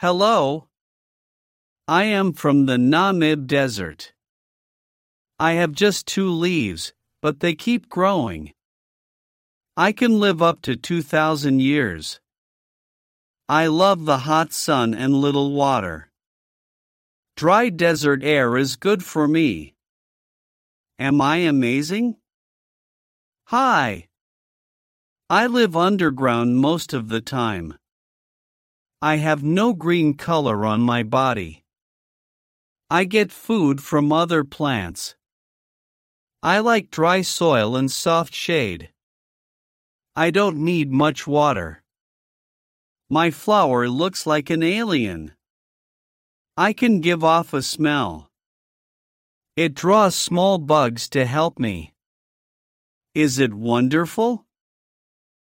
Hello. I am from the Namib Desert. I have just 2 leaves, but they keep growing. I can live up to 2,000 years. I love the hot sun and little water. Dry desert air is good for me. Am I amazing? Hi. I live underground most of the time. I have no green color on my body. I get food from other plants. I like dry soil and soft shade. I don't need much water. My flower looks like an alien. I can give off a smell. It draws small bugs to help me. Is it wonderful?